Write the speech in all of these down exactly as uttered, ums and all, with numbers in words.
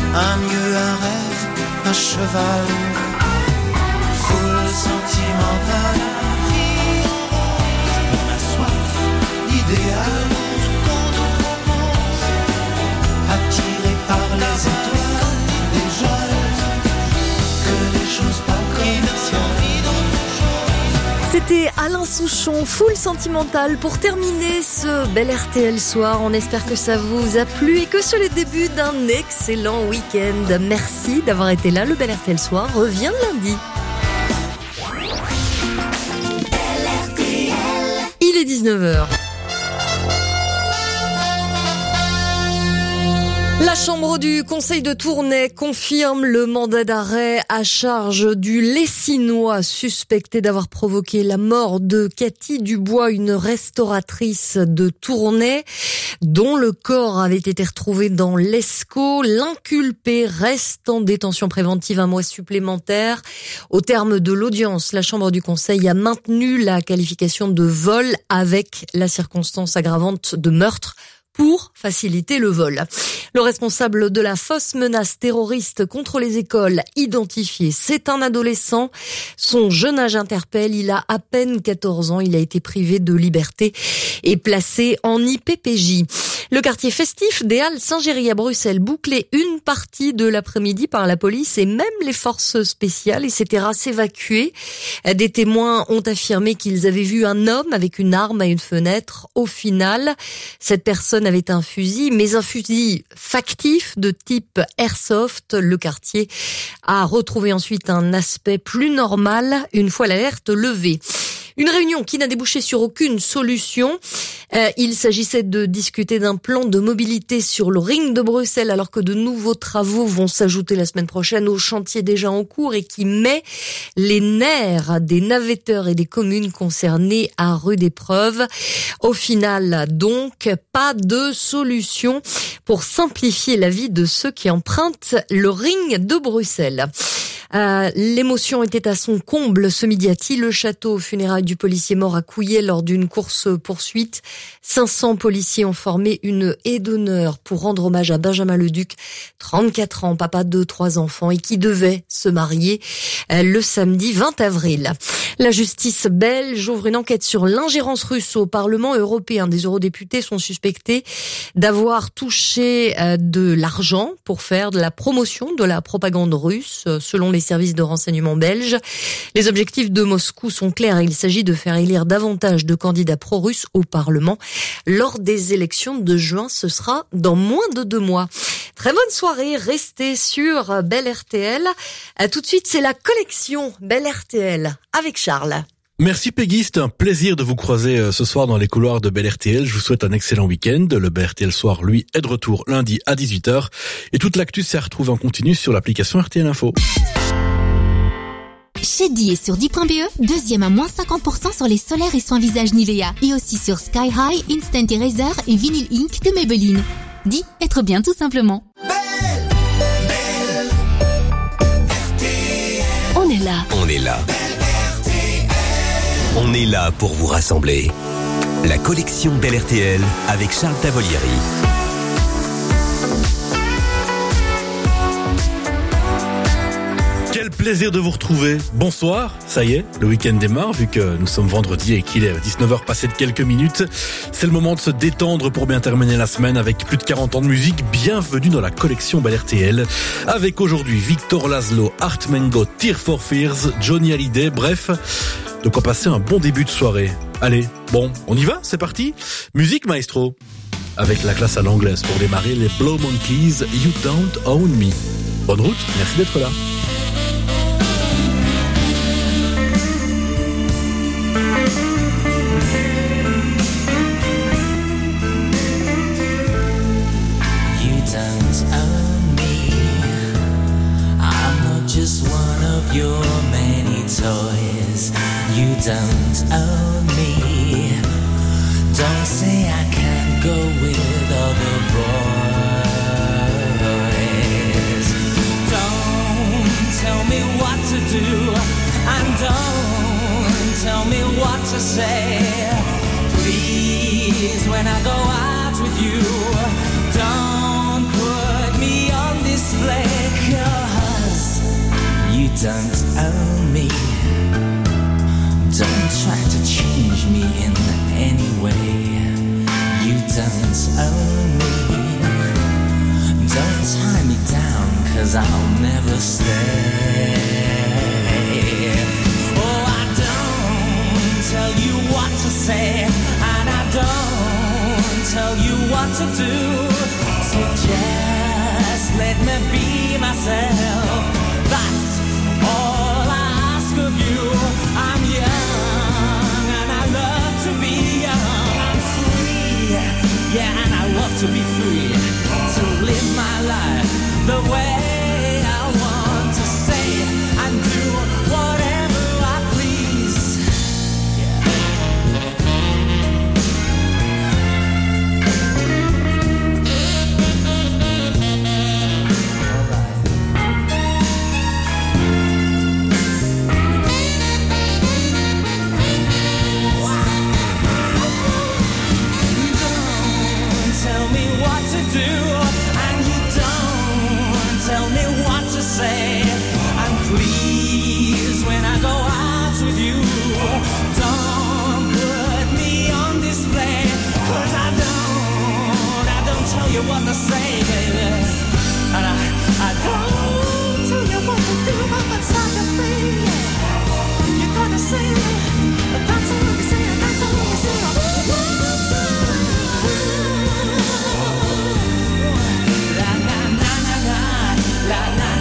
un mieux, un rêve, un cheval. Foule sentimentale, vie en rose, ma soif d'idéal. Attiré par les étoiles, déjà que des choses pas commerciales. C'était Alain Souchon, Foule sentimentale, pour terminer ce bel R T L soir. On espère que ça vous a plu et que c'est le début d'un excellent week-end. Merci d'avoir été là. Le bel R T L soir revient lundi. Il est dix-neuf heures. La chambre du conseil de Tournai confirme le mandat d'arrêt à charge du Lessinois suspecté d'avoir provoqué la mort de Cathy Dubois, une restauratrice de Tournai, dont le corps avait été retrouvé dans l'Escaut. L'inculpé reste en détention préventive un mois supplémentaire. Au terme de l'audience, la chambre du conseil a maintenu la qualification de vol avec la circonstance aggravante de meurtre pour faciliter le vol. Le responsable de la fausse menace terroriste contre les écoles identifié, c'est un adolescent. Son jeune âge interpelle, il a à peine quatorze ans, il a été privé de liberté et placé en I P P J. Le quartier festif des Halles Saint-Géry à Bruxelles, bouclé une partie de l'après-midi par la police et même les forces spéciales, et ces terrasses évacuées. Des témoins ont affirmé qu'ils avaient vu un homme avec une arme à une fenêtre. Au final, cette personne avait un fusil, mais un fusil factif de type airsoft. Le quartier a retrouvé ensuite un aspect plus normal une fois l'alerte levée. Une réunion qui n'a débouché sur aucune solution. Euh, il s'agissait de discuter d'un plan de mobilité sur le ring de Bruxelles, alors que de nouveaux travaux vont s'ajouter la semaine prochaine au chantier déjà en cours et qui met les nerfs des navetteurs et des communes concernées à rude épreuve. Au final, donc, pas de solution pour simplifier la vie de ceux qui empruntent le ring de Bruxelles. Euh, l'émotion était à son comble ce midi à Tille-le-Château, funérailles du policier mort à Couillet lors d'une course-poursuite. cinq cents policiers ont formé une haie d'honneur pour rendre hommage à Benjamin Leduc, trente-quatre ans, papa de trois enfants et qui devait se marier euh, le samedi vingt avril. La justice belge ouvre une enquête sur l'ingérence russe au Parlement européen. Des eurodéputés sont suspectés d'avoir touché euh, de l'argent pour faire de la promotion de la propagande russe, selon les services de renseignement belges. Les objectifs de Moscou sont clairs. Il s'agit de faire élire davantage de candidats pro-russes au Parlement lors des élections de juin. Ce sera dans moins de deux mois. Très bonne soirée. Restez sur Bel R T L. Tout de suite, c'est la collection Bel R T L avec Charles. Merci Peggy, c'est un plaisir de vous croiser ce soir dans les couloirs de Bel R T L. Je vous souhaite un excellent week-end. Le Bel R T L Soir, lui, est de retour lundi à dix-huit heures. Et toute l'actu s'est retrouvée en continu sur l'application R T L Info. Chez Di et sur Di point B E, deuxième à moins cinquante pour cent sur les solaires et soins visage Nivea. Et aussi sur Sky High, Instant Eraser et Vinyl Ink de Maybelline. Di, être bien tout simplement. Belle, belle, R T L. On est là. On est là. Belle R T L. On est là pour vous rassembler. La collection Bel R T L avec Charles Tavolieri. Quel plaisir de vous retrouver. Bonsoir, ça y est, le week-end démarre, vu que nous sommes vendredi et qu'il est dix-neuf heures passées de quelques minutes. C'est le moment de se détendre pour bien terminer la semaine avec plus de quarante ans de musique. Bienvenue dans la collection Bel R T L. Avec aujourd'hui Victor Laszlo, Art Mengo, Tear for Fears, Johnny Hallyday, bref, de quoi passer un bon début de soirée. Allez, bon, on y va, c'est parti. Musique maestro. Avec la classe à l'anglaise pour démarrer, les Blow Monkeys, You Don't Own Me. Bonne route, merci d'être là. Just one of your many toys. You don't own me. Don't say I can't go with other boys. Don't tell me what to do, and don't tell me what to say. Please, when I go out with you, don't put me on display. don't own me. Don't try to change me in any way. You don't own me. Don't tie me down, 'cause I'll never stay. Oh, I don't tell you what to say, and I don't tell you what to do. So just let me be myself. That's all I ask of you. I'm young and I love to be young. I'm free, yeah, and I love to be free. To live my life the way I want to say and do whatever I please. Say, and please, when I go out with you, don't put me on display, 'cause I don't, I don't tell you what to say, baby, and I, I don't tell you what to do, but that's how you feel. You gotta say it, but that's all we say, and that's all we say. La la la la la, la la.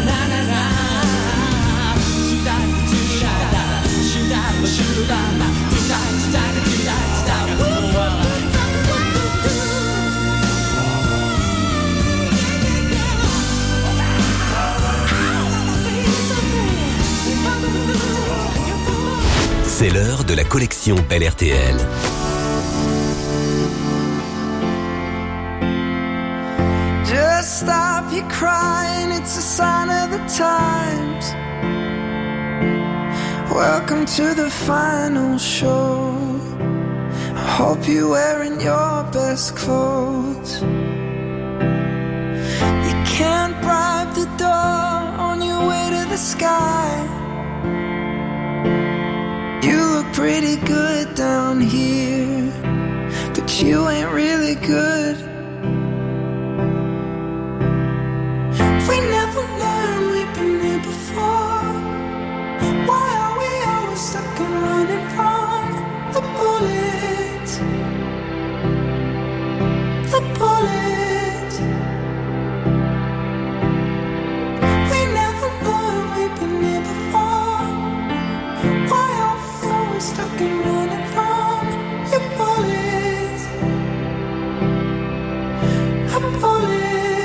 C'est l'heure de la collection Belle R T L. Just stop your crying, it's a sign of the times. Welcome to the final show. I hope you're wearing your best clothes. You can't bribe the door on your way to the sky. You look pretty good down here, but you ain't really good. We never learned, we've been here before. Why are we always stuck and running from the bullets? The bullets. We never learned, we've been here before. Why are we always stuck and running from your bullets? The bullets.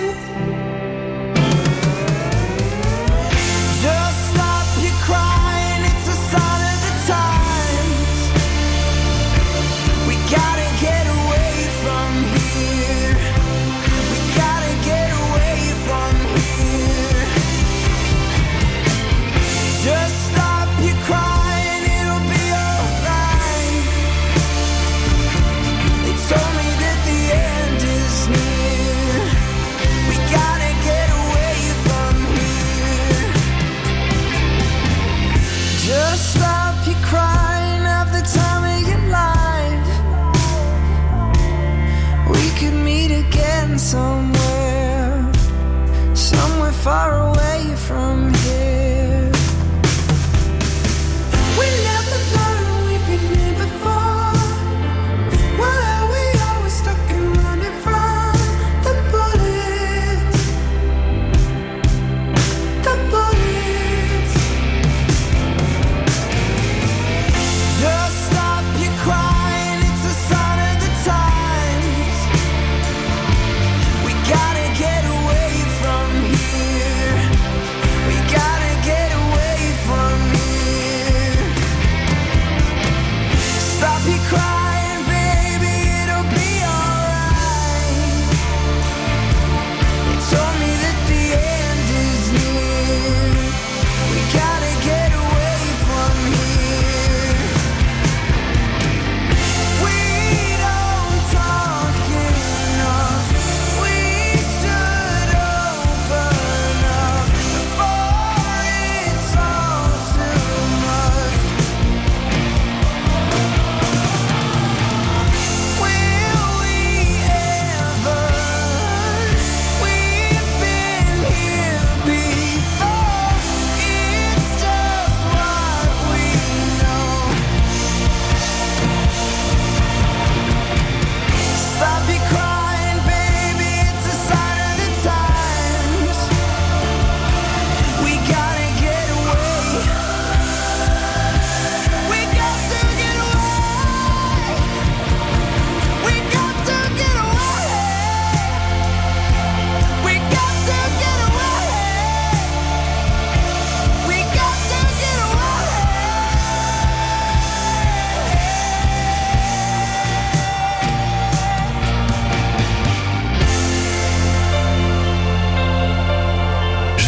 Somewhere, somewhere far away from here. We never learned, we've been here before. Why are we always stuck and running from the bullets? The bullets. Just stop your crying, it's a sign of the times. Gotta get away from here. We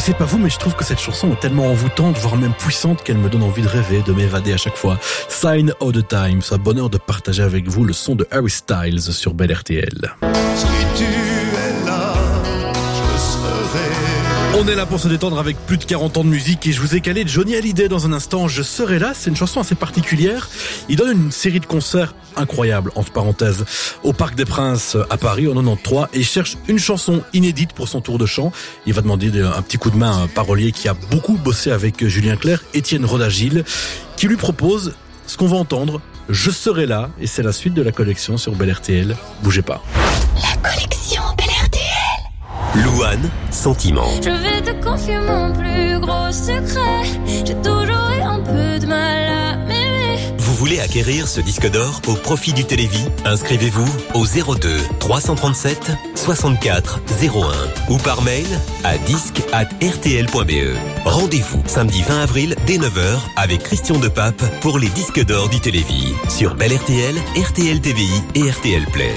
sais pas vous, mais je trouve que cette chanson est tellement envoûtante, voire même puissante, qu'elle me donne envie de rêver, de m'évader à chaque fois. Sign of the Times, un bonheur de partager avec vous le son de Harry Styles sur Bel R T L. Si tu es là, je serai. On est là pour se détendre avec plus de quarante ans de musique et je vous ai calé Johnny Hallyday dans un instant. Je serai là, c'est une chanson assez particulière. Il donne une série de concerts incroyables, entre parenthèses, au Parc des Princes à Paris en quatre-vingt-treize et il cherche une chanson inédite pour son tour de chant. Il va demander un petit coup de main à un parolier qui a beaucoup bossé avec Julien Clerc, Étienne Rodagil, qui lui propose ce qu'on va entendre, Je serai là, et c'est la suite de la collection sur Bel R T L. Bougez pas. La collection Bel R T L. Louane, Sentiment. Je vais te confier mon plus gros secret. J'ai toujours eu un peu de mal à m'aimer. Vous voulez acquérir ce disque d'or au profit du Télévis? Inscrivez-vous au zéro deux trois cent trente-sept soixante-quatre zéro un ou par mail à disque arobase r t l point b e. Rendez-vous samedi vingt avril dès neuf heures avec Christian Depape pour les disques d'or du Télévis sur Bel R T L, R T L T V I et R T L Play.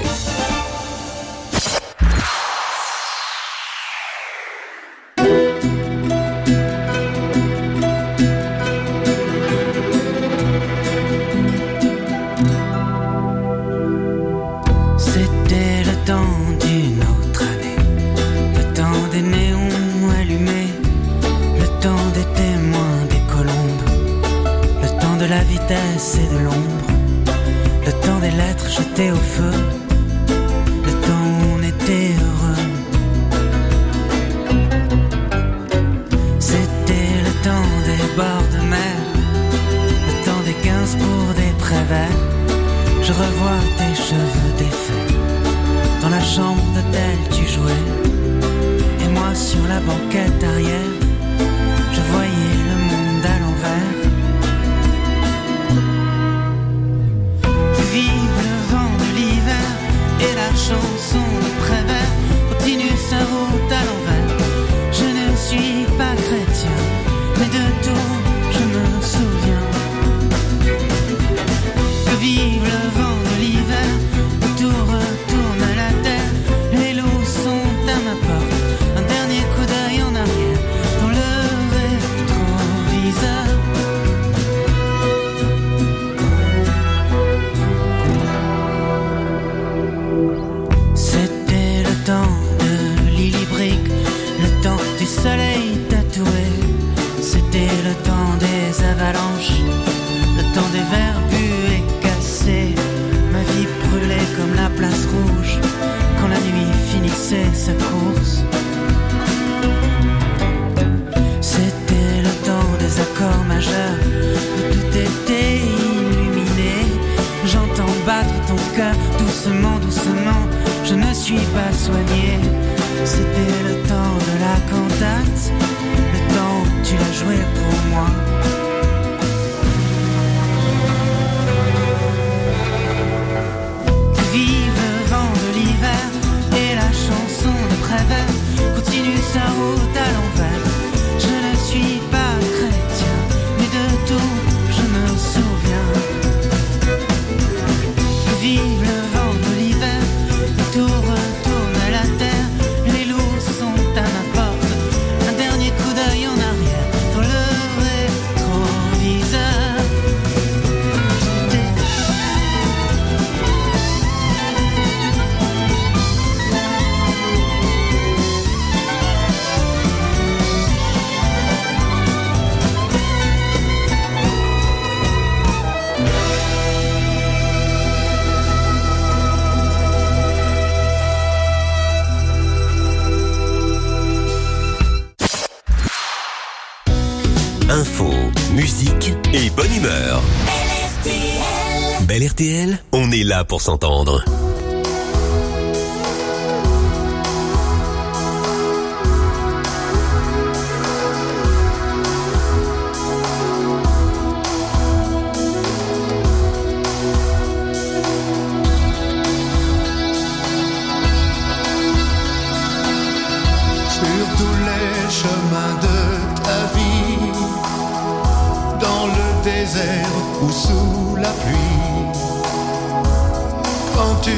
Et de l'ombre, le temps des lettres jetées au feu, le temps où on était heureux. C'était le temps des bords de mer, le temps des quinze pour des prévets. Je revois tes cheveux défaits, dans la chambre d'hôtel tu jouais, et moi sur la banquette arrière, je voyais le monde à l'envers. Vive le vent de l'hiver et la chanson de Prévert continue sa route à l'envers. Je ne suis pas chrétien, mais de tout je me souviens. Que vive le vent de l'hiver, tout retourne à la terre. Les loups sont à ma porte, un dernier coup d'œil en arrière dans le rétroviseur. Soleil tatoué, c'était le temps des avalanches, le temps des verres bu et cassés. Ma vie brûlait comme la place rouge quand la nuit finissait sa course. C'était le temps des accords majeurs où tout était illuminé. J'entends battre ton cœur doucement, doucement. Je ne suis pas soigné. C'était le temps de la cantate, le temps où tu l'as joué pour moi. Vive le vent de l'hiver et la chanson de Prévert continue sa route à l'envers. Je ne suis pas chrétien, mais de tout je me souviens. Vive le vent de l'hiver, tout retourne à la terre. À ma porte, un dernier coup d'œil en arrière dans le rétroviseur. Info, musique et bonne humeur. Bel R T L, on est là pour s'entendre. Sur tous les chemins de ta vie, dans le désert ou sous la pluie, quand tu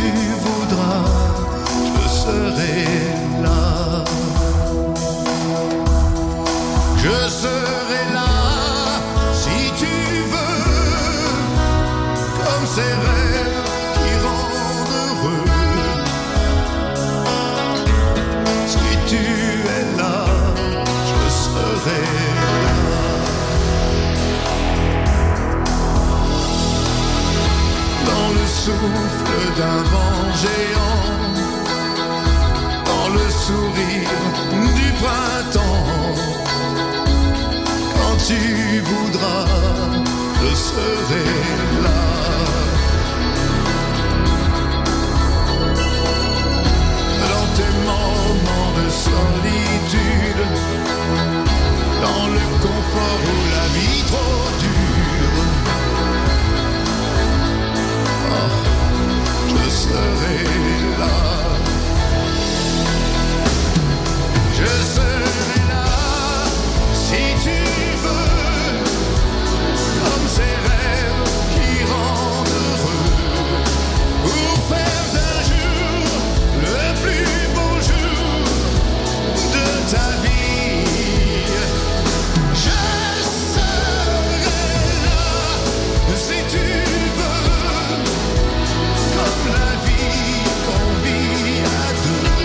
voudras, je serai là. sourire du printemps. Quand tu voudras, je serai là. Dans tes moments de solitude, dans le confort où la vie trop dure, oh, je serai là. Je serai là si tu veux, comme ces rêves qui rendent heureux, pour faire d'un jour le plus beau jour de ta vie. Je serai là si tu veux, comme la vie qu'on vit à deux.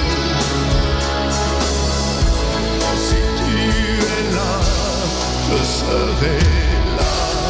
Si tu es là, je serai là.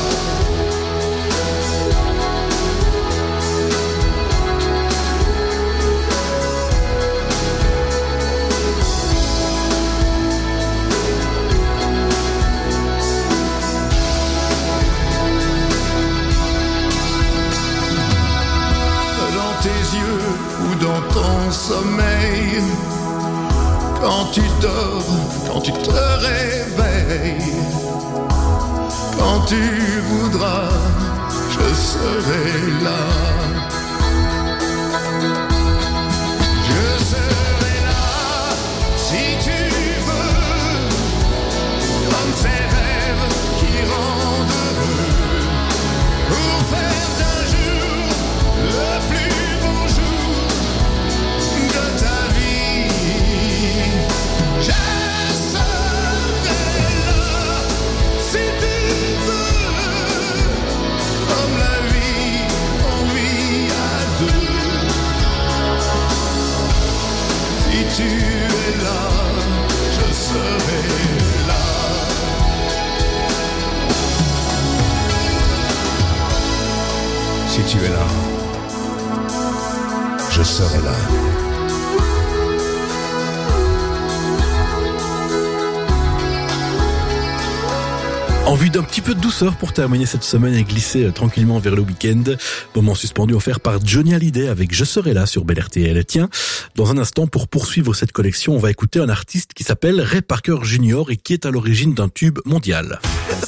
Dans tes yeux ou dans ton sommeil, quand tu dors, quand tu te réveilles, quand tu voudras, je serai là. Je serai là si tu veux, comme ces rêves qui rendent heureux, pour faire d'un jour le plus beau jour de ta vie. Je serai là si tu veux, comme la vie on vit à deux. Si tu es là, je serai là. Si tu es là, je serai là. Envie d'un petit peu de douceur pour terminer cette semaine et glisser euh, tranquillement vers le week-end. Moment suspendu offert par Johnny Hallyday avec Je serai là sur Bel R T L. Tiens, dans un instant, pour poursuivre cette collection, on va écouter un artiste qui s'appelle Ray Parker Junior et qui est à l'origine d'un tube mondial.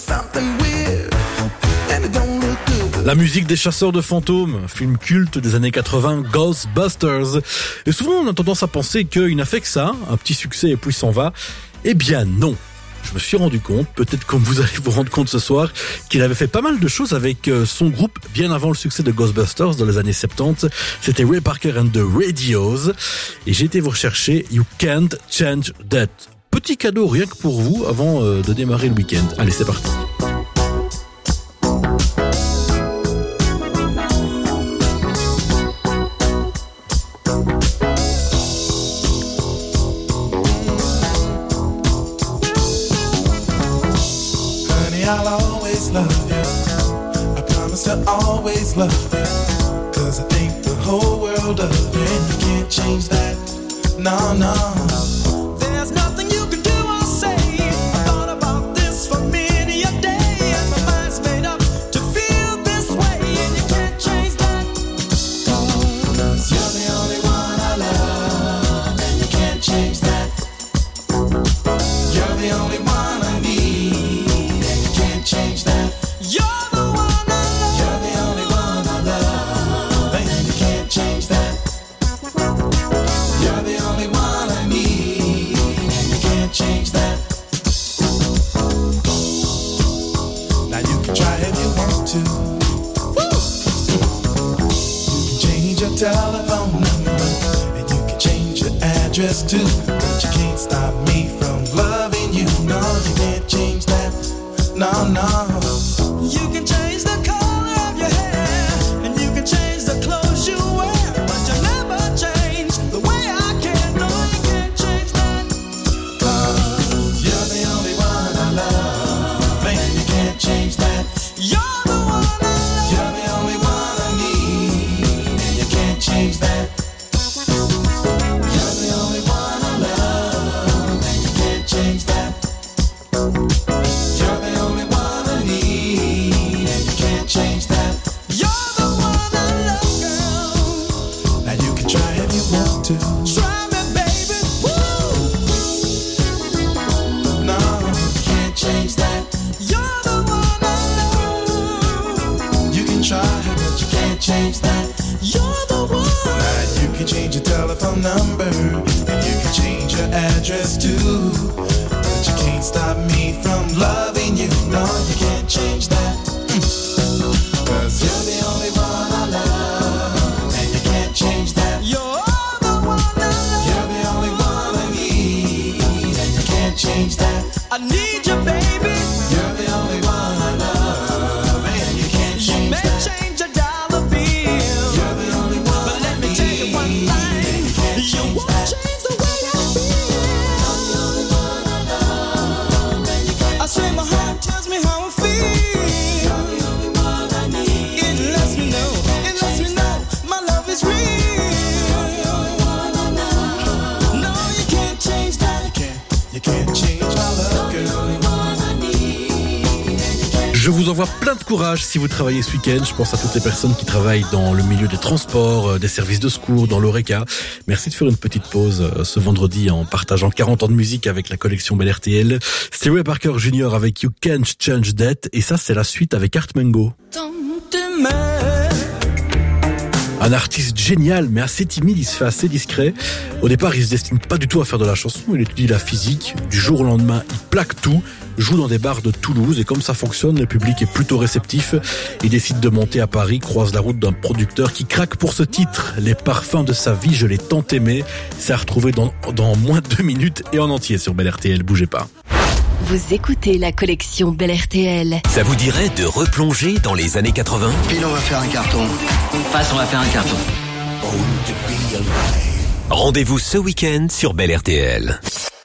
La musique des chasseurs de fantômes, film culte des années quatre-vingts, Ghostbusters. Et souvent on a tendance à penser qu'il n'a fait que ça, un petit succès et puis s'en va. Eh bien non. Je me suis rendu compte, peut-être comme vous allez vous rendre compte ce soir, qu'il avait fait pas mal de choses avec son groupe bien avant le succès de Ghostbusters dans les années soixante-dix. C'était Ray Parker and the Radios. Et j'ai été vous rechercher You Can't Change That. Petit cadeau rien que pour vous avant de démarrer le week-end. Allez, c'est parti. I'll always love you. I promise to always love you. Cause I think the whole world of you, and you can't change that. No, no. There's nothing you can do or say. I thought about this for many a day, and my mind's made up to feel this way, and you can't change that. Cause you're the only one I love, and you can't change that. You're the only one I need. Change that. You're the one I love. You're the only one I love. And you can't change that. You're the only one I need. And you can't change that. Now you can try if you want to. Woo! You can change your telephone number. And you can change your address too. But you can't stop me from loving you. No, you can't change that. No, no. You can change the color of your hair, and you can change the clothes you wear, but you'll never change the way I care. No, you can't change that. Cause you're the only one I love, and you can't change that. You're the one I love. You're the only one I need, and you can't change that. You're the only one I love. address too. But you can't stop me from loving you. No, you can't change that. Cause you're the only one I love, and you can't change that. You're the one I love. You're the only one I need, and you can't change that. I need you, baby. You're the only one I love, and you can't change you may that. Change a dollar bill. You're the only one. But let me tell you one thing. You, you won't that. Change the way I feel. You're the only one I love, and you can't I say my heart tells me how I feel. You're the only one I need. It lets me know. It lets me know my love is real. You're the only one I love. No, you can't change that. You can't. You can't change my love, girl. Je vous envoie plein de courage si vous travaillez ce week-end. Je pense à toutes les personnes qui travaillent dans le milieu des transports, des services de secours, dans l'Oreca. Merci de faire une petite pause ce vendredi en partageant quarante ans de musique avec la collection Bel R T L. Stewart Parker Junior avec You Can't Change That. Et ça, c'est la suite avec Art Mengo. Un artiste génial, mais assez timide, il se fait assez discret. Au départ, il se destine pas du tout à faire de la chanson, il étudie la physique. Du jour au lendemain, il plaque tout, joue dans des bars de Toulouse, et comme ça fonctionne, le public est plutôt réceptif. Il décide de monter à Paris, croise la route d'un producteur qui craque pour ce titre. Les parfums de sa vie, je l'ai tant aimé. C'est à retrouver dans, dans moins de deux minutes et en entier sur Bel R T L, bougez pas. Vous écoutez la collection Bel R T L. Ça vous dirait de replonger dans les années quatre-vingts ? Pile, on va faire un carton. Face, on va faire un carton. Rendez-vous ce week-end sur Bel R T L.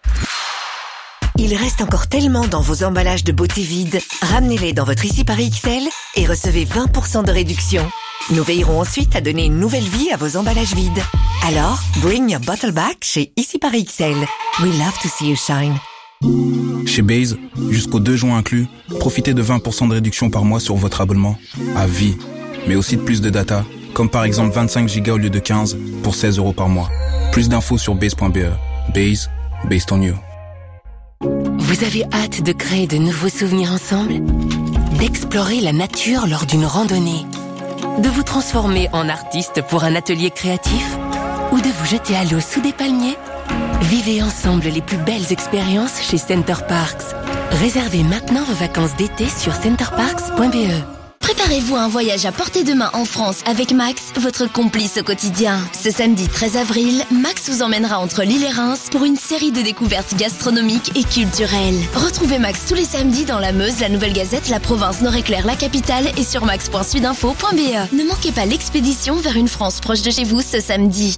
Il reste encore tellement dans vos emballages de beauté vides. Ramenez-les dans votre Ici Paris X L et recevez vingt pour cent de réduction. Nous veillerons ensuite à donner une nouvelle vie à vos emballages vides. Alors, bring your bottle back chez Ici Paris X L. We love to see you shine. Chez Base, jusqu'au deux juin inclus, profitez de vingt pour cent de réduction par mois sur votre abonnement. À vie. Mais aussi de plus de data, comme par exemple vingt-cinq gigas au lieu de quinze pour seize euros par mois. Plus d'infos sur base point b e. Base, based on you. Vous avez hâte de créer de nouveaux souvenirs ensemble ? D'explorer la nature lors d'une randonnée ? De vous transformer en artiste pour un atelier créatif ? Ou de vous jeter à l'eau sous des palmiers ? Vivez ensemble les plus belles expériences chez Center Parks. Réservez maintenant vos vacances d'été sur center parks point b e. Préparez-vous à un voyage à portée de main en France avec Max, votre complice au quotidien. Ce samedi treize avril, Max vous emmènera entre Lille et Reims pour une série de découvertes gastronomiques et culturelles. Retrouvez Max tous les samedis dans la Meuse, la Nouvelle Gazette, la province Nord-Éclair, la capitale et sur max point sudinfo point b e. Ne manquez pas l'expédition vers une France proche de chez vous ce samedi.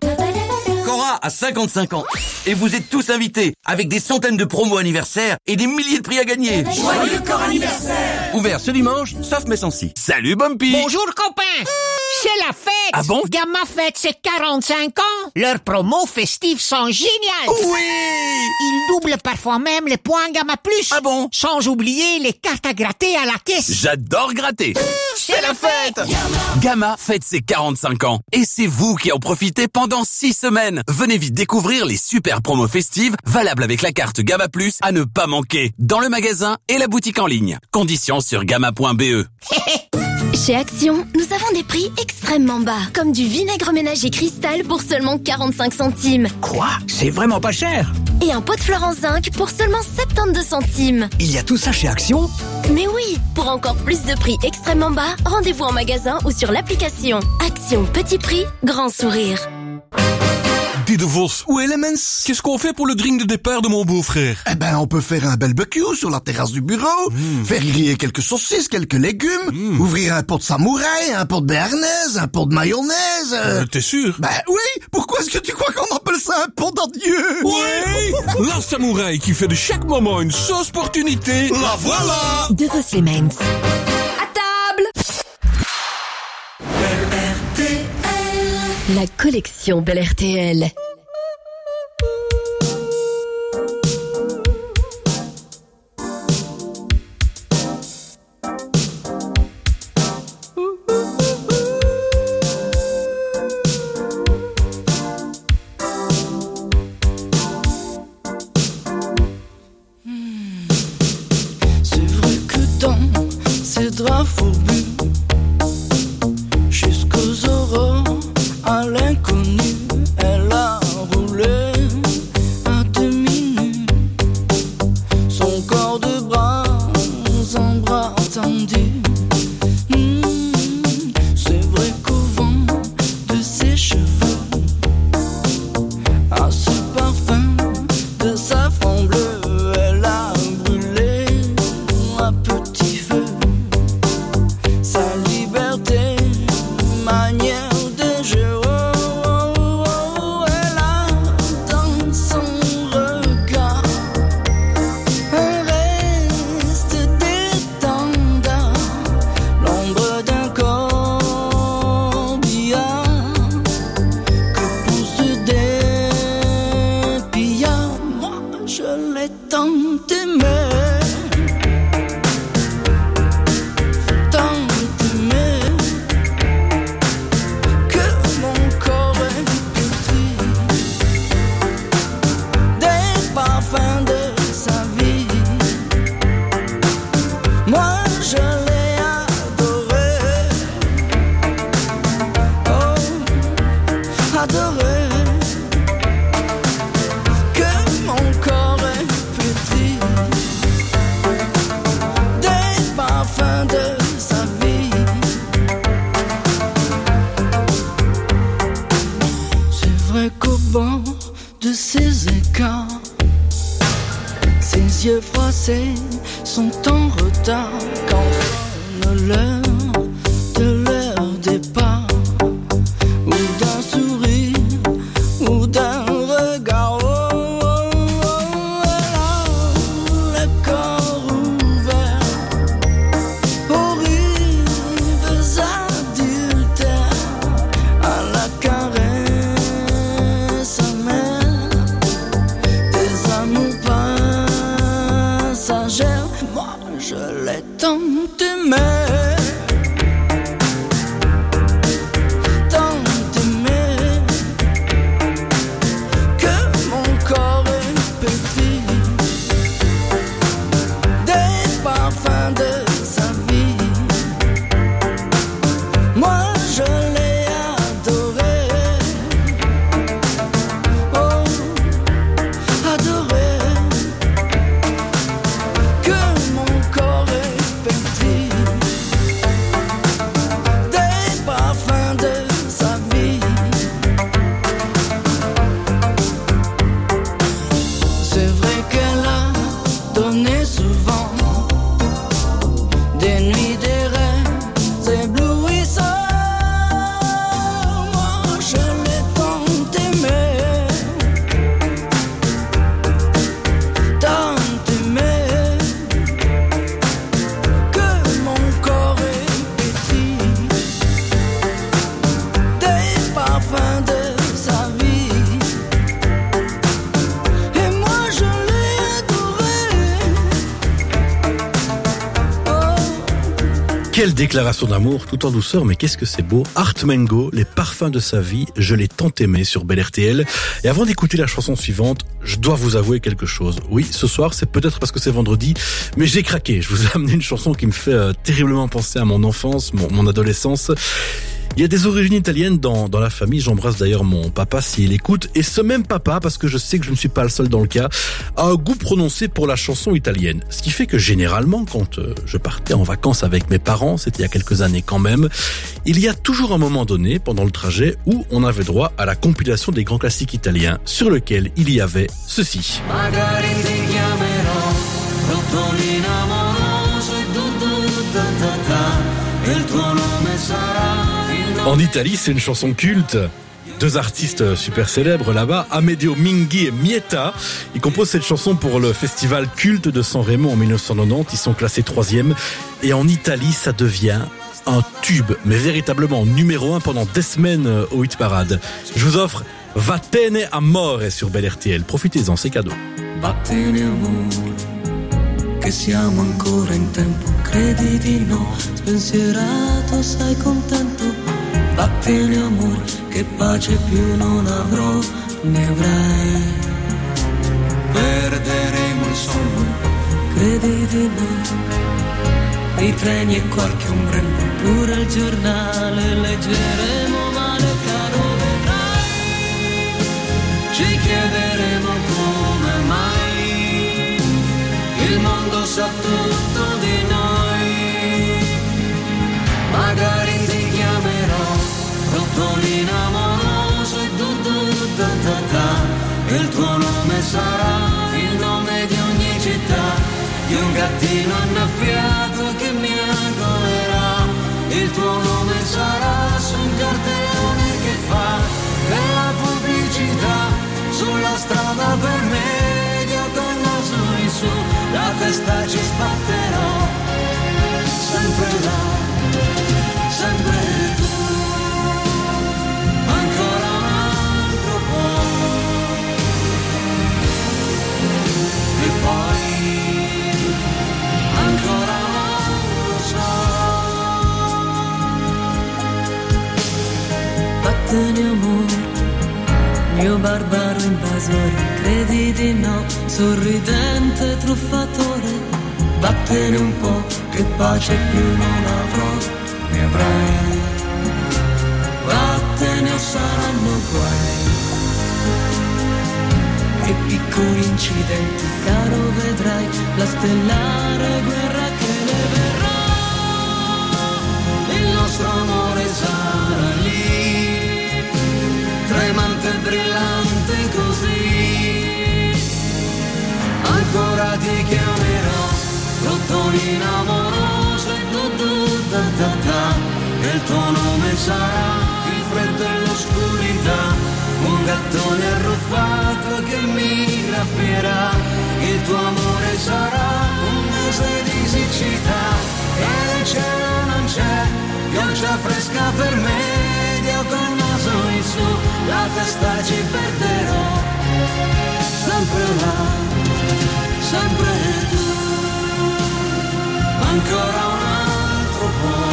Cora a cinquante-cinq ans et vous êtes tous invités avec des centaines de promos anniversaires et des milliers de prix à gagner. Joyeux corps anniversaire! Ouvert ce dimanche, sauf Messancy. Salut Bumpy! Bonjour copains! C'est la fête! Ah bon? Gamma fête ses quarante-cinq ans! Leurs promos festives sont géniales! Oui! Ils doublent parfois même les points Gamma Plus! Ah bon? Sans oublier les cartes à gratter à la caisse! J'adore gratter! C'est la fête! Gamma. Gamma fête ses quarante-cinq ans et c'est vous qui en profitez pendant six semaines! Venez vite découvrir les super promos festives valables avec la carte Gamma Plus à ne pas manquer dans le magasin et la boutique en ligne. Conditions sur gamma point b e. Chez Action, nous avons des prix extrêmement bas, comme du vinaigre ménager Cristal pour seulement quarante-cinq centimes. Quoi? C'est vraiment pas cher. Et un pot de fleurs en zinc pour seulement soixante-douze centimes. Il y a tout ça chez Action? Mais oui, pour encore plus de prix extrêmement bas, rendez-vous en magasin ou sur l'application. Action, petit prix, grand sourire. Dis de Vos. Ou Elements. Qu'est-ce qu'on fait pour le drink de départ de mon beau-frère? Eh ben, on peut faire un barbecue sur la terrasse du bureau, mmh. faire griller quelques saucisses, quelques légumes, mmh. ouvrir un pot de samouraï, un pot de béarnaise, un pot de mayonnaise. Euh, T'es sûr? Ben oui. Pourquoi est-ce que tu crois qu'on appelle ça un pot d'adieu? Oui. La samouraï qui fait de chaque moment une sauce opportunité. La voilà. De Vos Elements. À table. La collection Bel R T L. C'est vrai que dans ces draps fourbus, jusqu'aux aurores, à l'inconnu, elle a roulé à deux minutes je l'ai tant aimé. Ses yeux froissés sont en retard quand sonne l'heure de leur départ, ou d'un sourire, ou d'un regard. Oh, oh, oh, elle a le corps ouvert aux rives adultères, à la caresse amère des amours passagères. Moi je l'ai tant aimé. Quelle déclaration d'amour, tout en douceur, mais qu'est-ce que c'est beau. Art Mengo, les parfums de sa vie, je l'ai tant aimé sur Bel R T L. Et avant d'écouter la chanson suivante, je dois vous avouer quelque chose. Oui, ce soir, c'est peut-être parce que c'est vendredi, mais j'ai craqué. Je vous ai amené une chanson qui me fait euh, terriblement penser à mon enfance, mon, mon adolescence. Il y a des origines italiennes dans, dans la famille. J'embrasse d'ailleurs mon papa s'il écoute. Et ce même papa, parce que je sais que je ne suis pas le seul dans le cas, a un goût prononcé pour la chanson italienne. Ce qui fait que généralement, quand euh, je partais en vacances avec mes parents, c'était il y a quelques années quand même, il y a toujours un moment donné pendant le trajet où on avait droit à la compilation des grands classiques italiens, sur lequel il y avait ceci. En Italie, c'est une chanson culte. Deux artistes super célèbres là-bas, Amedeo Minghi et Mietta. Ils composent cette chanson pour le festival culte de Sanremo en dix-neuf cent quatre-vingt-dix. Ils sont classés troisième. Et en Italie, ça devient un tube, mais véritablement numéro un pendant des semaines au hit parade. Je vous offre Vattene Amore sur Bel R T L. Profitez-en, c'est cadeau. Vattene amore, che siamo ancora in tempo, credi di no, spensierato, sei contento. Vattene amore, che pace più non avrò, ne avrai. Perderemo il sonno, credi di no, i treni e qualche ombrello, pure il giornale leggeremo male, caro vedrai. Ci chiederemo come mai il mondo sa tutto di noi. Magari ti chiamerò Rotolina amorosa, du du da da da. Il tuo nome sarà il nome di ogni città, di un gattino annaffiato che mi agolerà. Il tuo nome sarà su un cartellone che fa della pubblicità, sulla strada per medio col naso in su, la testa ci sbatterò, sempre là, sempre tu. barbaro invasore, credi di no, sorridente truffatore, vattene un po', che pace più non avrò, ne avrai, vattene o saranno guai, e piccoli incidenti, caro vedrai, la stellare guerra che ne verrà, il nostro amore sarà lì, tremante e brillante così, ancora ti chiamerò, rotolina amorosa e tu tu da da da, e il tuo nome sarà il freddo e l'oscurità, un gattone arruffato che mi graffierà, il tuo amore sarà un mese di siccità, e il cielo non c'è, pioggia fresca per me, io col naso in su, la testa ci perderò, sempre là, sempre tu, ancora un altro po',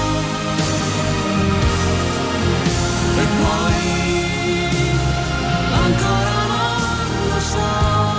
e poi ancora non lo so,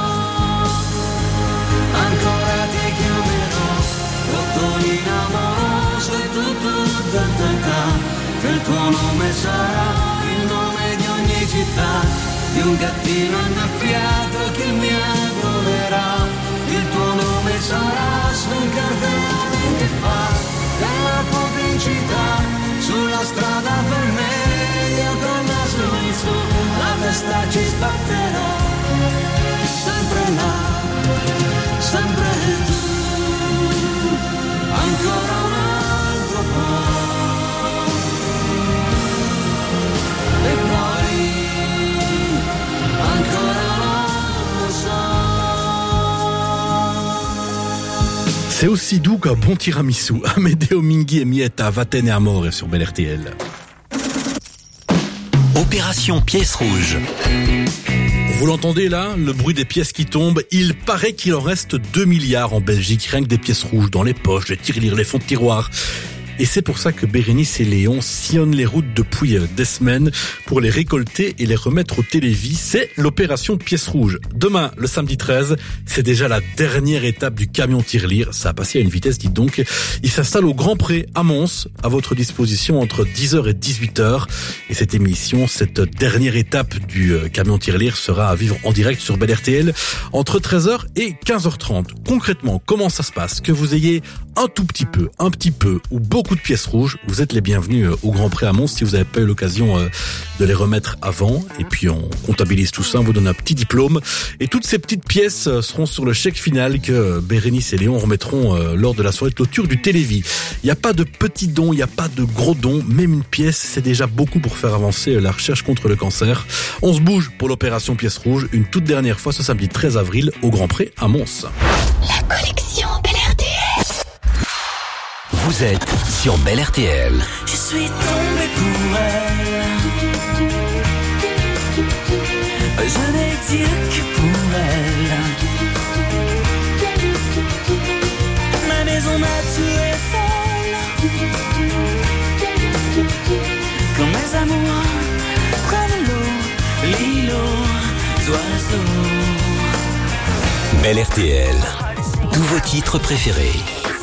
ancora ti chiamerò, rotolina amorosa e tu tu da da da, che il tuo nome sarà il nome di ogni città, di un gattino annaffiato che mi adolerà, il tuo nome sarà sul cartellone che fa della pubblicità, sulla strada per me, io col naso in su, la testa ci sbatterò, sempre là, sempre tu, ancora un altro po', e poi ancora non lo so. C'est aussi doux qu'un bon tiramisu. Amedeo Minghi et Mietta, Vatten et Amore sur Bel R T L. Opération Pièce Rouge. Vous l'entendez là, le bruit des pièces qui tombent. Il paraît qu'il en reste deux milliards en Belgique, rien que des pièces rouges dans les poches, les tirelires, les fonds de tiroir. Et c'est pour ça que Bérénice et Léon sillonnent les routes depuis des semaines pour les récolter et les remettre au télévis. C'est l'opération Pièce Rouge. Demain, le samedi treize, c'est déjà la dernière étape du camion tirelire. Ça a passé à une vitesse, dites donc. Il s'installe au Grand Pré à Mons, à votre disposition entre dix heures et dix-huit heures. Et cette émission, cette dernière étape du camion tirelire sera à vivre en direct sur Bel R T L entre treize heures et quinze heures trente. Concrètement, comment ça se passe? Que vous ayez un tout petit peu, un petit peu ou beaucoup de pièces rouges, vous êtes les bienvenus au Grand Pré à Mons si vous n'avez pas eu l'occasion de les remettre avant. Et puis on comptabilise tout ça, on vous donne un petit diplôme. Et toutes ces petites pièces seront sur le chèque final que Bérénice et Léon remettront lors de la soirée de clôture du Télévis. Il n'y a pas de petits dons, il n'y a pas de gros dons. Même une pièce, c'est déjà beaucoup pour faire avancer la recherche contre le cancer. On se bouge pour l'opération Pièce Rouge, une toute dernière fois ce samedi treize avril au Grand Pré à Mons. La connexion Bel R T L. Vous êtes sur Bel R T L. Je suis tombé pour elle. Je n'ai dit que pour elle. Ma maison m'a tué folle. Quand mes amours prennent l'eau, l'îlot d'oiseaux. Bel R T L. Tous vos titres préférés.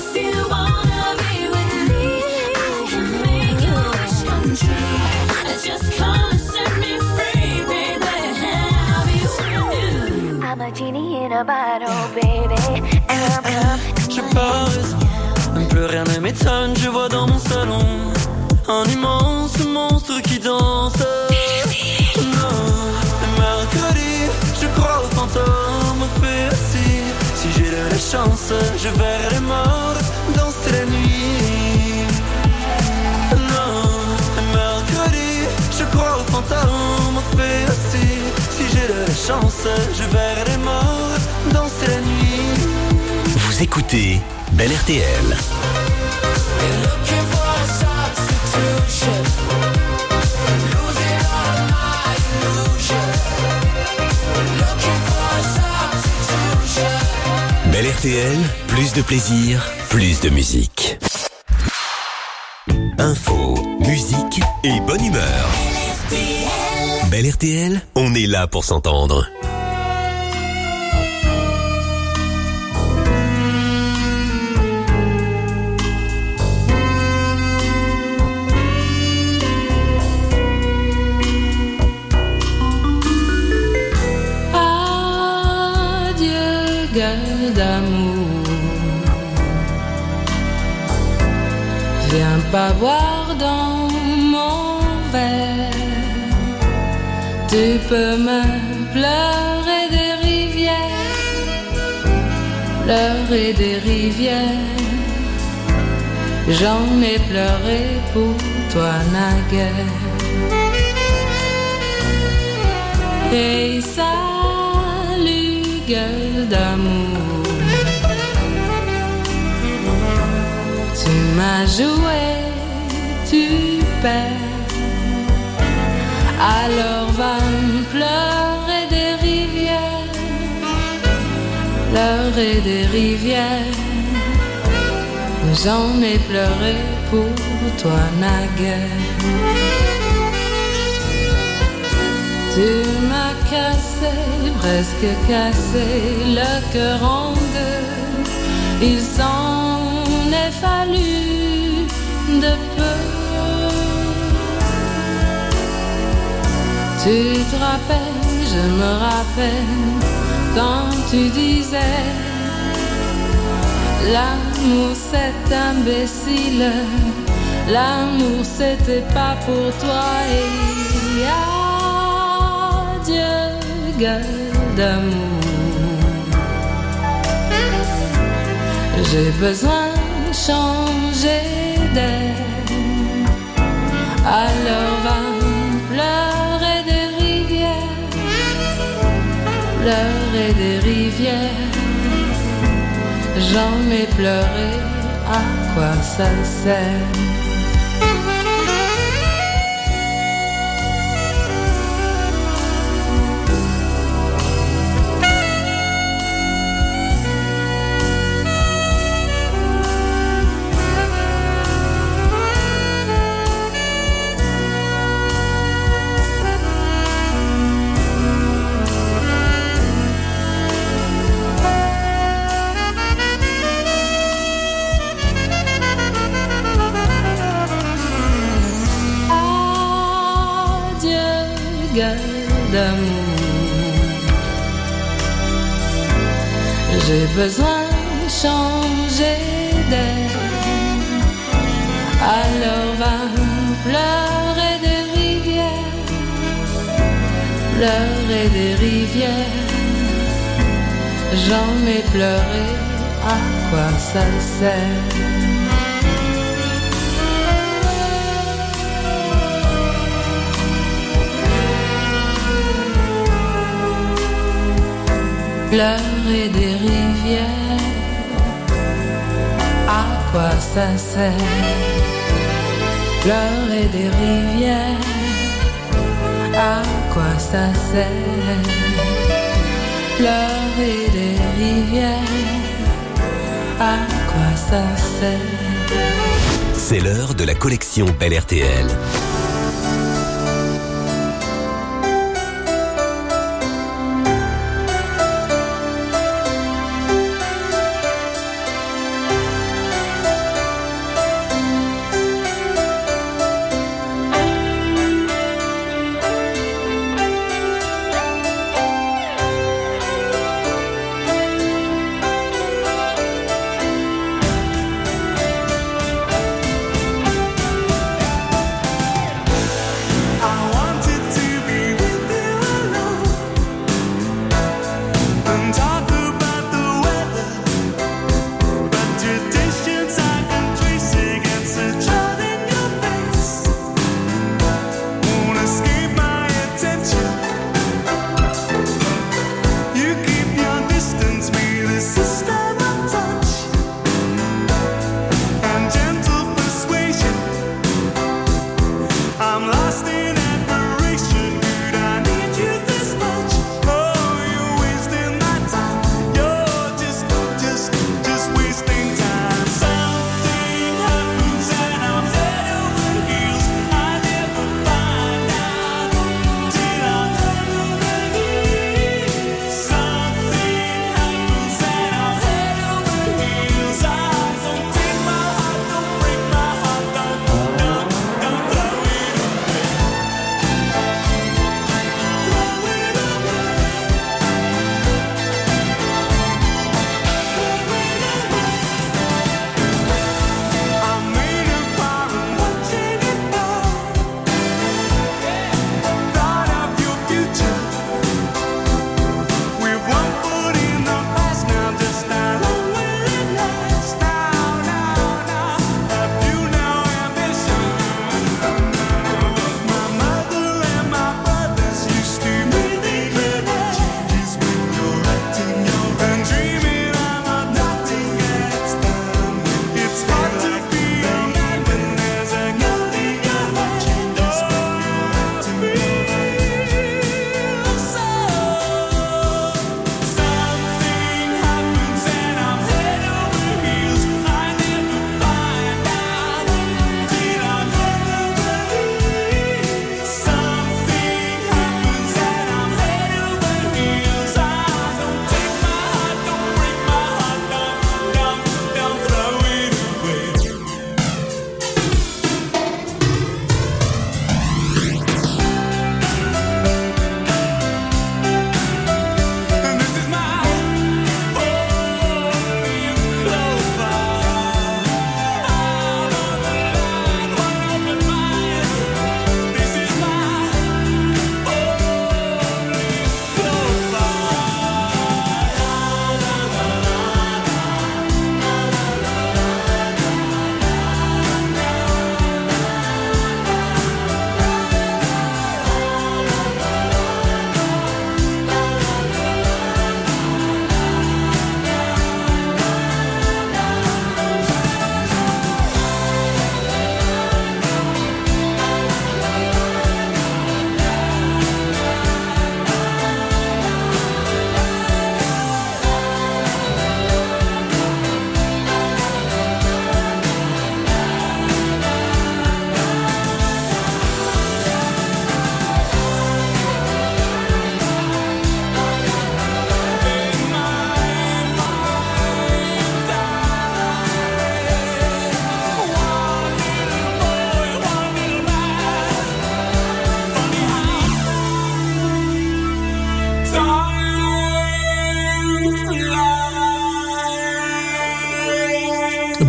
Je pose, plus rien ne m'étonne, je vois dans mon salon un immense monstre qui danse. Non, le mercredi, je crois aux fantômes, fait aussi. Si j'ai de la chance, je verrai les morts danser la nuit. Non, le mercredi, je crois aux fantômes, fait aussi. Si j'ai de la chance, je verrai les morts danser la nuit. Vous écoutez Bel R T L. Bel R T L, plus de plaisir, plus de musique. Info, musique et bonne humeur. Belle R T L, on est là pour s'entendre. Gueule d'amour, viens pas boire dans mon verre. Tu peux me pleurer des rivières, pleurer des rivières. J'en ai pleuré pour toi naguère. Et salut gueule d'amour, tu m'as joué, tu perds. Alors va me pleurer des rivières, pleurer des rivières. J'en ai pleuré pour toi naguère. Tu m'as cassé, presque cassé le cœur en deux. Il s'en est fallu de peu. Tu te rappelles, je me rappelle, quand tu disais l'amour c'est imbécile, l'amour c'était pas pour toi. Et adieu gueule d'amour, j'ai besoin de changer d'air. Alors va pleurer des rivières, pleurer des rivières. J'en ai pleuré, à quoi ça sert? J'ai besoin de changer d'air. Alors va pleurer des rivières, pleurer des rivières. J'en ai pleuré, à quoi ça sert? Pleurer des rivières, à quoi ça sert? Pleurer des rivières, à quoi ça sert? Pleurer des rivières, à quoi ça sert? C'est l'heure de la collection Belle R T L.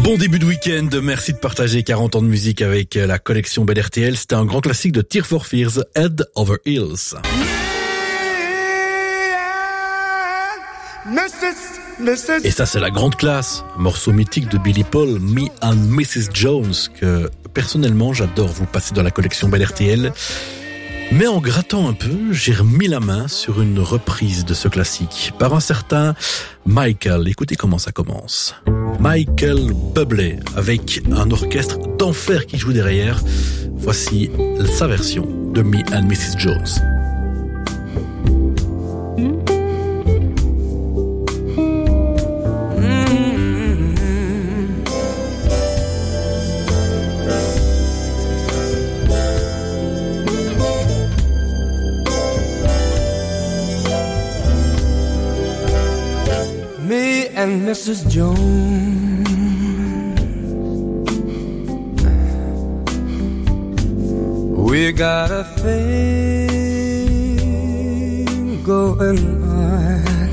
Bon début de week-end, merci de partager quarante ans de musique avec la collection Bel R T L. C'était un grand classique de Tears for Fears, Head Over Heels. Et ça, c'est la grande classe. Morceau mythique de Billy Paul, Me and Missus Jones, que personnellement, j'adore vous passer dans la collection Bel R T L. Mais en grattant un peu, j'ai remis la main sur une reprise de ce classique par un certain Michael. Écoutez comment ça commence. Michael Bublé, avec un orchestre d'enfer qui joue derrière. Voici sa version de Me and Missus Jones. And Missus Jones, we got a thing going on.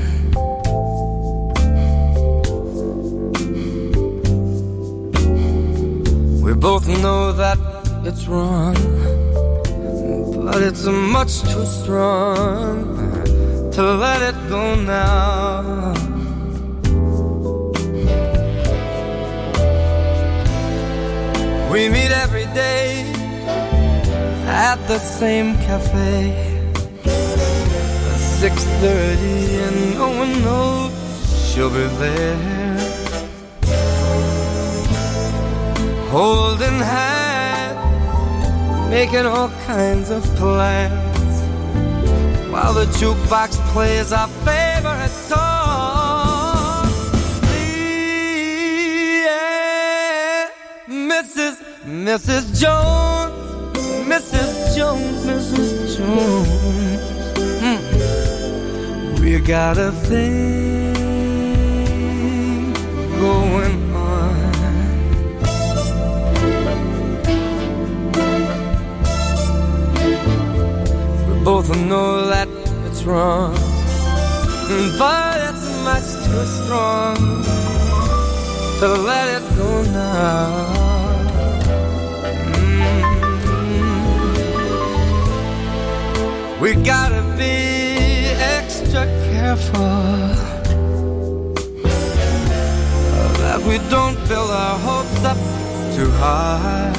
We both know that it's wrong, but it's much too strong to let it go now. We meet every day at the same cafe, six thirty and no one knows she'll be there, holding hands, making all kinds of plans, while the jukebox plays our favorite song. Yeah, Missus Missus Jones, Missus Jones, Missus Jones, mm. We got a thing going on. We both know that it's wrong, but it's much too strong to let it go now. We gotta be extra careful that we don't build our hopes up too high,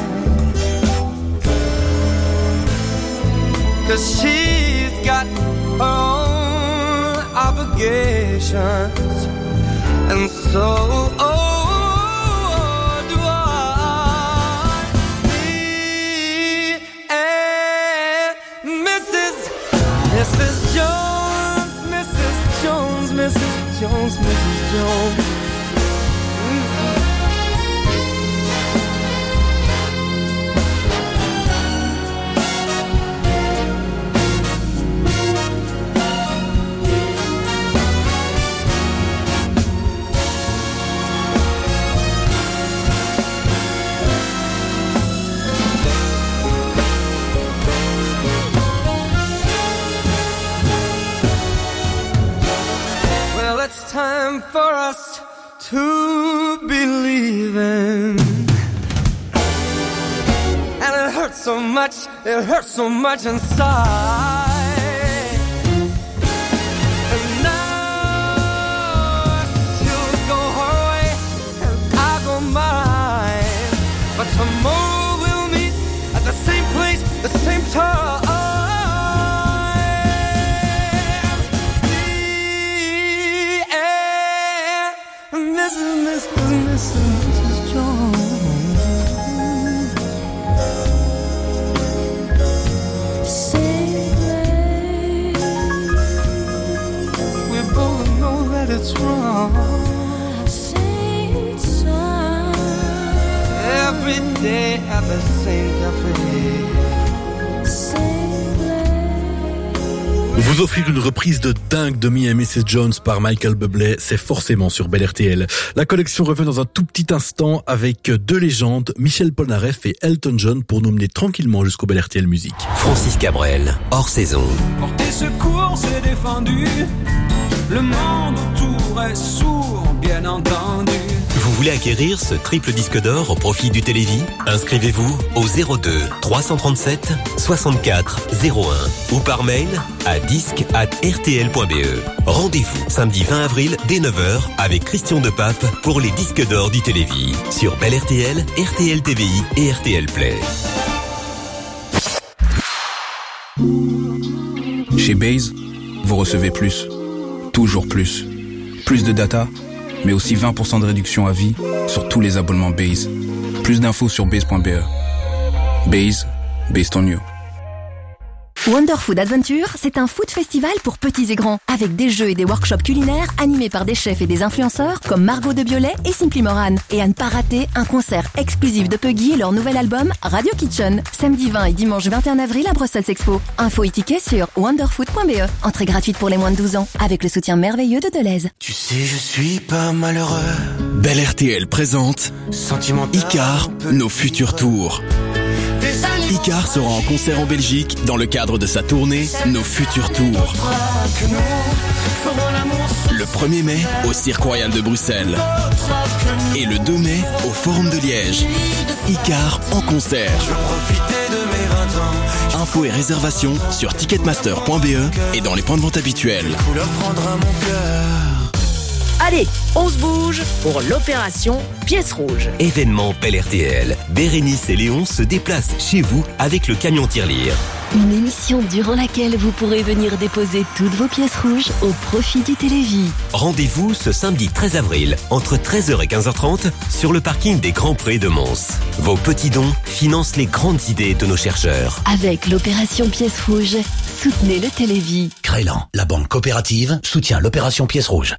'cause she's got her own obligations, and so oh Missus Jones, Missus Jones, Missus Jones, Missus Jones. Mm-hmm. It's time for us to be leaving, and it hurts so much, it hurts so much inside. And now she'll go her way and I'll go mine, but tomorrow we'll meet at the same place, the same time. Missus Missus Jones, we both know that it's wrong. Every day at the same cafe. Vous offrir une reprise de dingue de Me and Missus Jones par Michael Bublé, c'est forcément sur Bel R T L. La collection revient dans un tout petit instant avec deux légendes, Michel Polnareff et Elton John, pour nous mener tranquillement jusqu'au Bel R T L Musique. Francis Cabrel, hors saison. Porter secours, c'est défendu. Le monde autour est sourd, bien entendu. Vous voulez acquérir ce triple disque d'or au profit du Télévis? Inscrivez-vous au zéro deux trois cent trente-sept soixante-quatre zéro un ou par mail à disque arobase r t l point b e. Rendez-vous samedi vingt avril dès neuf heures avec Christian Depape pour les disques d'or du Télévis sur Bel R T L, R T L T V I et R T L Play. Chez Base, vous recevez plus. Toujours plus. Plus de data, mais aussi vingt pour cent de réduction à vie sur tous les abonnements Base. Plus d'infos sur base point b e. Base, based on you. Wonder Food Adventure, c'est un food festival pour petits et grands, avec des jeux et des workshops culinaires animés par des chefs et des influenceurs comme Margot de Biolay et Simply Moran. Et à ne pas rater, un concert exclusif de Puggy et leur nouvel album Radio Kitchen, samedi vingt et dimanche vingt et un avril à Brussels Expo. Infos et tickets sur wonderfood point b e. Entrée gratuite pour les moins de douze ans, avec le soutien merveilleux de Deleuze. Tu sais, je suis pas malheureux. Bel R T L présente Icar, nos futurs tours. Icar sera en concert en Belgique dans le cadre de sa tournée Nos Futurs Tours. Le premier mai au Cirque Royal de Bruxelles et le deux mai au Forum de Liège. Icar en concert. Infos et réservations sur ticketmaster point b e et dans les points de vente habituels. Allez, on se bouge pour l'opération Pièce Rouge. Événement Bel R T L. Bérénice et Léon se déplacent chez vous avec le camion tirelire. Une émission durant laquelle vous pourrez venir déposer toutes vos pièces rouges au profit du Télévis. Rendez-vous ce samedi treize avril, entre treize heures et quinze heures trente, sur le parking des Grands Prés de Mons. Vos petits dons financent les grandes idées de nos chercheurs. Avec l'opération Pièce Rouge, soutenez le Télévis. Crélan, la banque coopérative, soutient l'opération Pièce Rouge.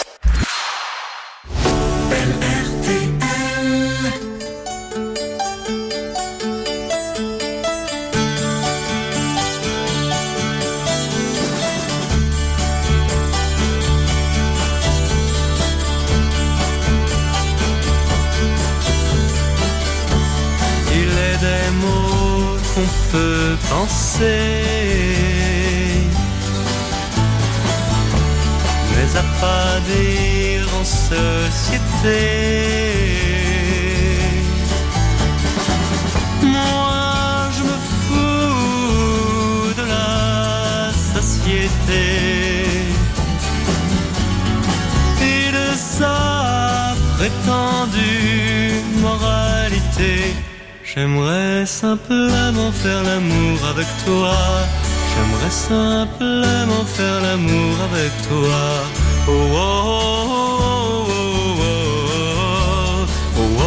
On peut penser, mais à pas dire en société. Moi je me fous de la société et de sa prétendue moralité. J'aimerais simplement faire l'amour avec toi. J'aimerais simplement faire l'amour avec toi. Oh oh oh oh oh oh oh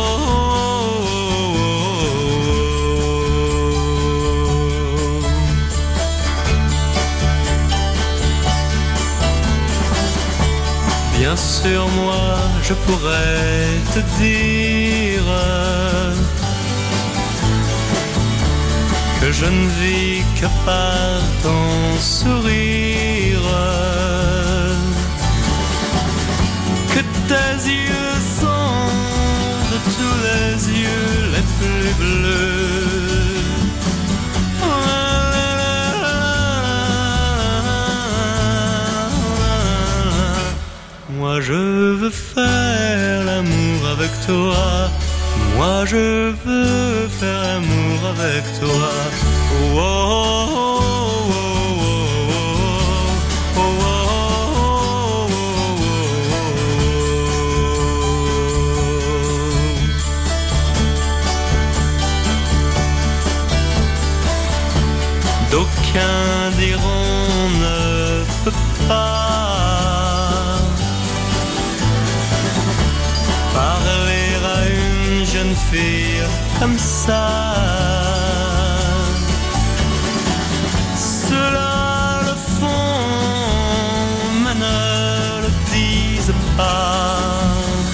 oh. Bien sûr, moi, je pourrais te dire que je ne vis que par ton sourire, que tes yeux sont de tous les yeux les plus bleus. Moi je veux faire l'amour avec toi. Moi je veux faire l'amour avec toi. Oh, oh, oh, oh, oh, oh, oh. D'aucuns diront ne peut pas parler à une jeune fille comme ça. Cela le font, mais ne le disent pas.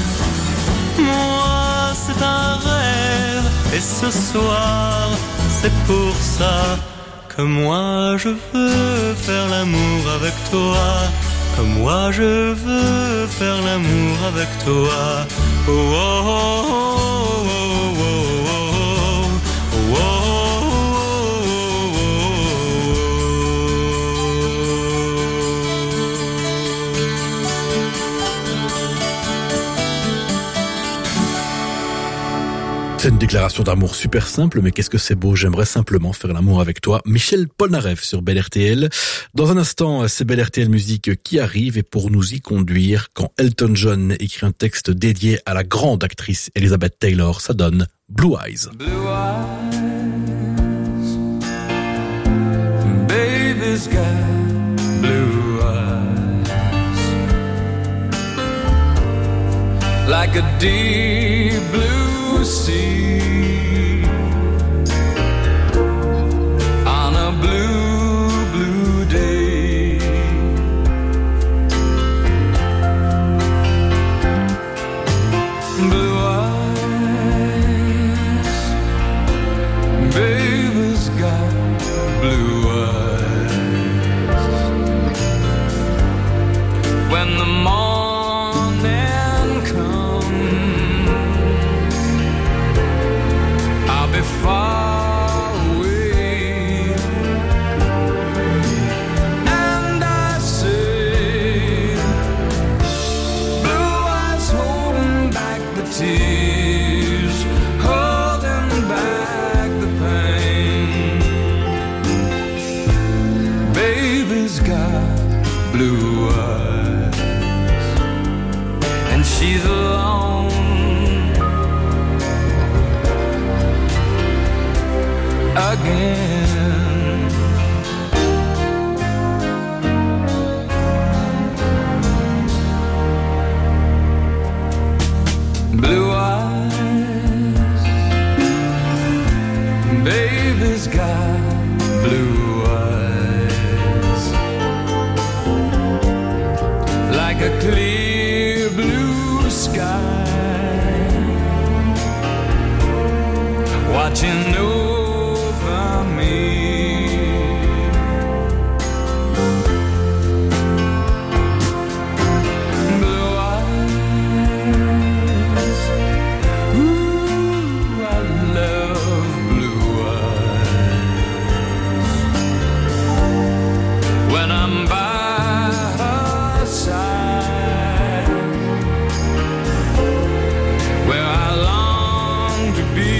Moi c'est un rêve et ce soir c'est pour ça que moi je veux faire l'amour avec toi. Que moi je veux faire l'amour avec toi. Oh, oh, oh, oh, oh, oh, oh, oh. C'est une déclaration d'amour super simple, mais qu'est-ce que c'est beau, j'aimerais simplement faire l'amour avec toi. Michel Polnareff sur Bel R T L. Dans un instant, c'est Bel R T L Musique qui arrive et pour nous y conduire, quand Elton John écrit un texte dédié à la grande actrice Elizabeth Taylor, ça donne Blue Eyes. Blue eyes, baby's got blue eyes, like a deep blue sea, on a blue, blue day. Blue eyes, baby's got blue eyes. When the morning comes, I'll be far away, and I say, blue eyes holding back the tears, holding back the pain. Baby's got blue eyes, and she's alone again. Blue eyes, baby's got blue eyes, like a clear blue sky, watching over me. Blue eyes, ooh, I love blue eyes. When I'm by her side, where I long to be,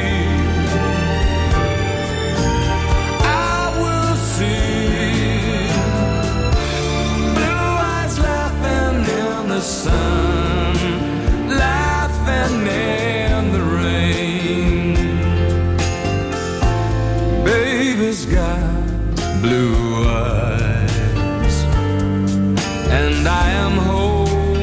I will see blue eyes laughing in the sun, laughing in the rain. Baby's got blue eyes, and I am home,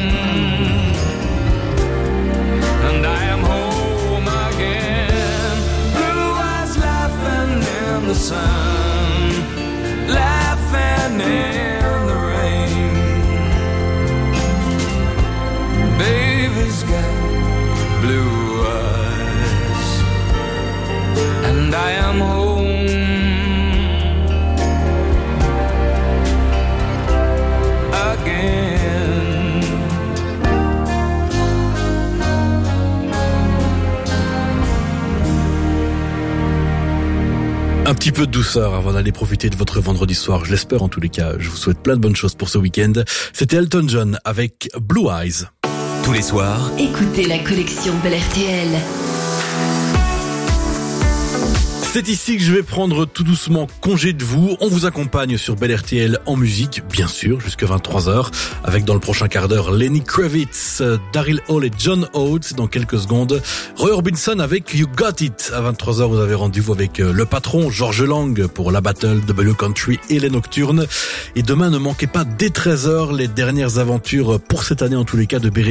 and I am home again. Blue eyes laughing in the sun, laughing in the rain. Baby's got blue eyes, and I am home again. Un petit peu de douceur avant d'aller profiter de votre vendredi soir, je l'espère en tous les cas. Je vous souhaite plein de bonnes choses pour ce week-end. C'était Elton John avec Blue Eyes. Tous les soirs, Écoutez la collection Bel R T L. C'est ici que je vais prendre tout doucement congé de vous. On vous accompagne sur Bel R T L en musique, bien sûr, jusqu'à vingt-trois heures, avec dans le prochain quart d'heure Lenny Kravitz, Daryl Hall et John Oates. Dans quelques secondes, Roy Orbison avec You Got It. À vingt-trois heures, vous avez rendez-vous avec le patron Georges Lang pour la battle W Country et les Nocturnes. Et demain, ne manquez pas dès treize heures les dernières aventures pour cette année en tous les cas de Bérénice